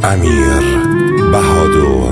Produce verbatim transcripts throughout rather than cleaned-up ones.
امیر بهادر.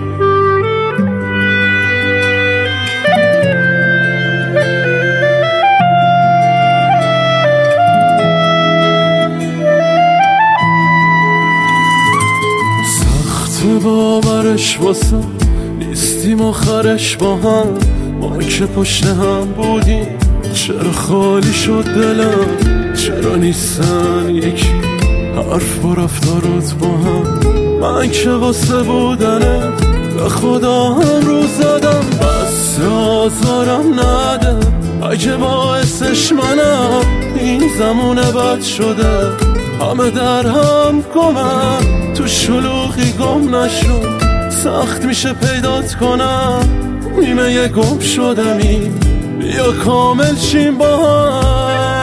سخت باورش واسه نیستیم آخرش با هم، ما که پشت هم بودیم چرا خالی شد دلم، چرا نیستن یکی حرف با رفتارات با هم. من که واسه بودنه به خدا هم رو زدم، بس آزارم نده اگه باعثش منم. این زمونه بد شده همه در هم گمم، تو شلوغی گم نشد سخت میشه پیدات کنم. نیمه یه گم شدمی بیا کامل شیم با هم.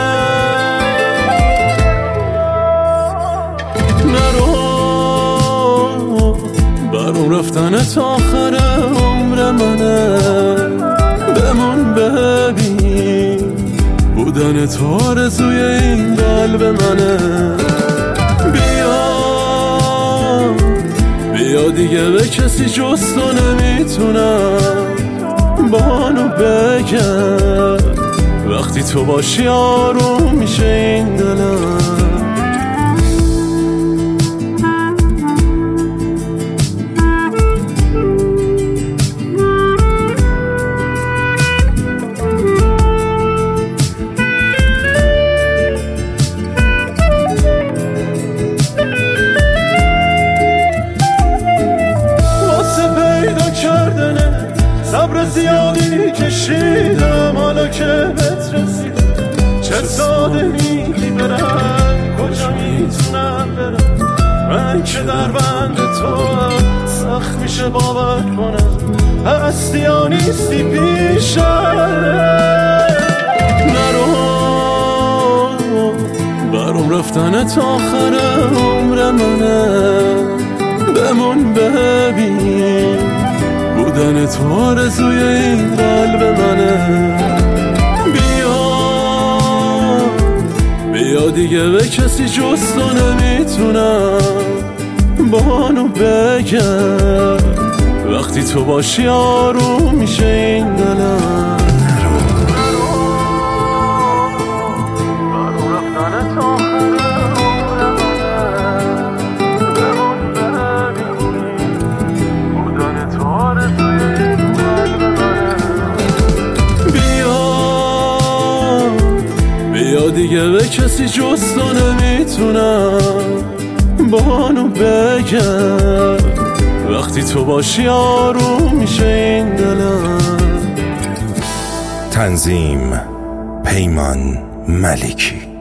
نرو برام رفتن تا آخر عمر منه، بمون ببین بودن تو آرزوی این قلب منه. بیا بیا دیگه به کسی جز تو نمیتونم بانو بگم، وقتی تو باشی آروم میشه این دلم. صبر زیادی کشیدم حالا که بهت رسیدم، چه ساده میگی برم کجا میتونم برم. من که در بند تو هم سخت میشه باور کنم هستی یا نیستی پیشم. نرو برام رفتن تا آخر عمر منه، بمون ببین بودن تو آرزوی این قلب منه. بیا بیا دیگه به کسی جز تو نمیتونم بانو بگم، وقتی تو باشی آروم میشه این دلم. دیگه به کسی جز تو نمیتونم بانو بگم، وقتی تو باشی آروم میشه این دلم. تنظیم پیمان ملکی.